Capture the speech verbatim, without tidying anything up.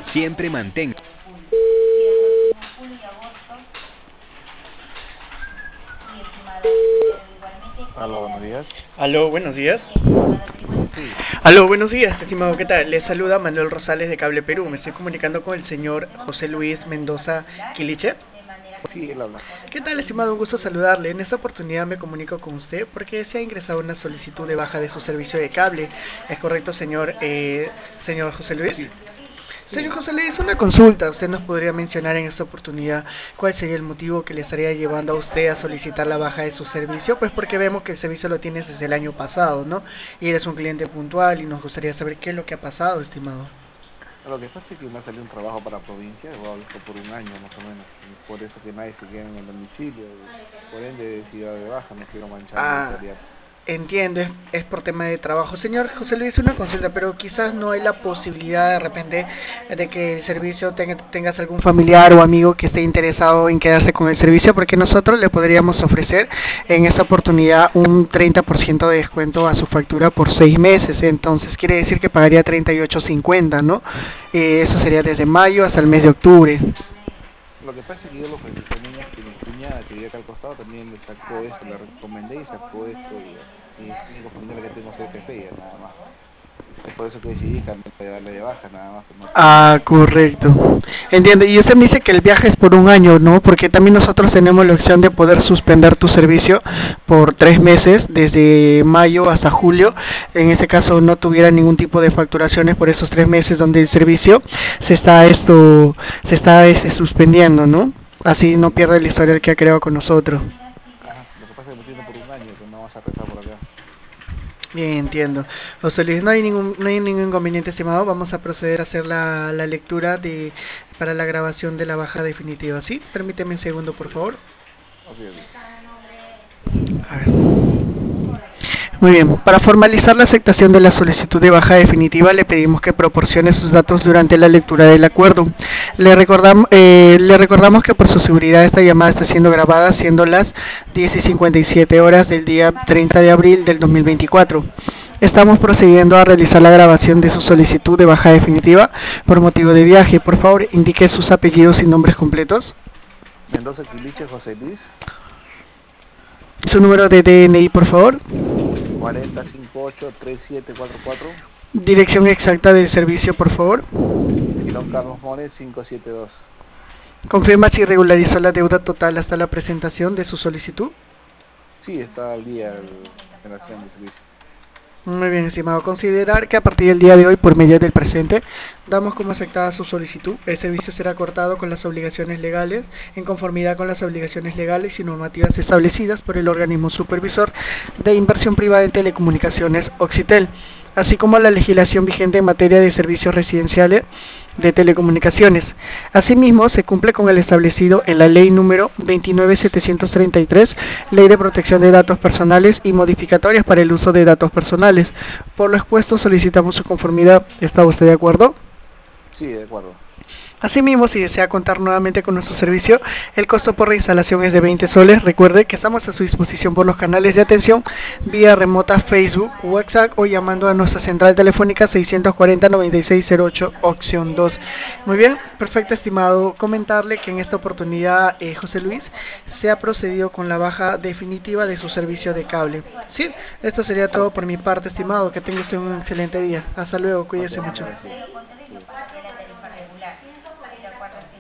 Siempre mantenga. Aló, buenos días. Aló, buenos días. Sí, Aló, buenos días, estimado, ¿qué tal? Les saluda Manuel Rosales de Cable Perú. Me estoy comunicando con el señor José Luis Mendoza Quiliche. sí, él habla. ¿Qué tal, estimado? Un gusto saludarle. En esta oportunidad me comunico con usted porque se ha ingresado una solicitud de baja de su servicio de cable. ¿Es correcto, señor, eh, señor José Luis? Sí, Señor sí. José Luis, una consulta. ¿Usted nos podría mencionar en esta oportunidad cuál sería el motivo que le estaría llevando a usted a solicitar la baja de su servicio? Pues porque vemos que el servicio lo tienes desde el año pasado, ¿no? Y eres un cliente puntual y nos gustaría saber qué es lo que ha pasado, estimado. Lo que pasa es que me salió un trabajo para provincia, voy a visto por un año más o menos, y por eso que nadie se queda en el domicilio, y por ende he decidido de baja, no quiero manchar mi Ah, historial. entiendo, es, es por tema de trabajo. Señor José Luis, una consulta, pero quizás no hay la posibilidad de repente de que el servicio tenga, tengas algún familiar o amigo que esté interesado en quedarse con el servicio, porque nosotros le podríamos ofrecer en esta oportunidad un treinta por ciento de descuento a su factura por seis meses. Entonces quiere decir que pagaría treinta y ocho cincuenta, ¿no? Eh, eso sería desde mayo hasta el mes de octubre. Lo que pasa es que yo lo ofrecí también es que mi cuñada que vive acá al costado también le sacó esto, le recomendé y sacó esto, y, y es el único familiar que tengo cerca de ella, nada más. Es por eso que decidí cambiar de darle de baja, nada más, pero no quiero Ah, manchar mi historial. correcto. Entiendo. Y usted me dice que el viaje es por un año, ¿no? Porque también nosotros tenemos la opción de poder suspender tu servicio por tres meses, desde mayo hasta julio. En ese caso no tuviera ningún tipo de facturaciones por esos tres meses donde el servicio se está esto, se está este, suspendiendo, ¿no? Así no pierde el historial que ha creado con nosotros. Ajá, lo que pasa es que me tiene por un año, que no vas a rezar por acá. Bien, entiendo. José Luis, no hay ningún, no hay ningún inconveniente, estimado. Vamos a proceder a hacer la, la lectura de, para la grabación de la baja definitiva. ¿Sí? Permíteme un segundo, por favor. Ok, ok. A ver. Muy bien, para formalizar la aceptación de la solicitud de baja definitiva le pedimos que proporcione sus datos durante la lectura del acuerdo. Le recordamos, eh, le recordamos que por su seguridad esta llamada está siendo grabada siendo las diez y cincuenta y siete horas del día treinta de abril del dos mil veinticuatro. Estamos procediendo a realizar la grabación de su solicitud de baja definitiva por motivo de viaje. Por favor, indique sus apellidos y nombres completos. Mendoza Quiliche José Luis, Su número de D N I, por favor. cuarenta cincuenta y ocho treinta y siete cuarenta y cuatro, Dirección exacta del servicio, por favor. Girón Carlos Mores quinientos setenta y dos. Confirma si regularizó la deuda total hasta la presentación de su solicitud. Sí, está al día el- en la acción de servicio. Muy bien, estimado. Considerar que a partir del día de hoy, por medio del presente, damos como aceptada su solicitud. El servicio será cortado con las obligaciones legales, en conformidad con las obligaciones legales y normativas establecidas por el organismo supervisor de inversión privada en telecomunicaciones Occitel, así como la legislación vigente en materia de servicios residenciales de telecomunicaciones. Asimismo, se cumple con el establecido en la Ley número veintinueve mil setecientos treinta y tres, Ley de Protección de Datos Personales y modificatorias para el uso de datos personales. Por lo expuesto, solicitamos su conformidad. ¿Está usted de acuerdo? Sí, de acuerdo. Asimismo, si desea contar nuevamente con nuestro servicio, el costo por reinstalación es de veinte soles. Recuerde que estamos a su disposición por los canales de atención vía remota Facebook, WhatsApp o llamando a nuestra central telefónica seiscientos cuarenta noventa y seis cero ocho opción dos. Muy bien, perfecto, estimado. Comentarle que en esta oportunidad, eh, José Luis, se ha procedido con la baja definitiva de su servicio de cable. Sí, esto sería todo Ok, por mi parte, estimado. Que tenga usted un excelente día. Hasta luego, ok, cuídese muchas mucho. gracias. Cuídate.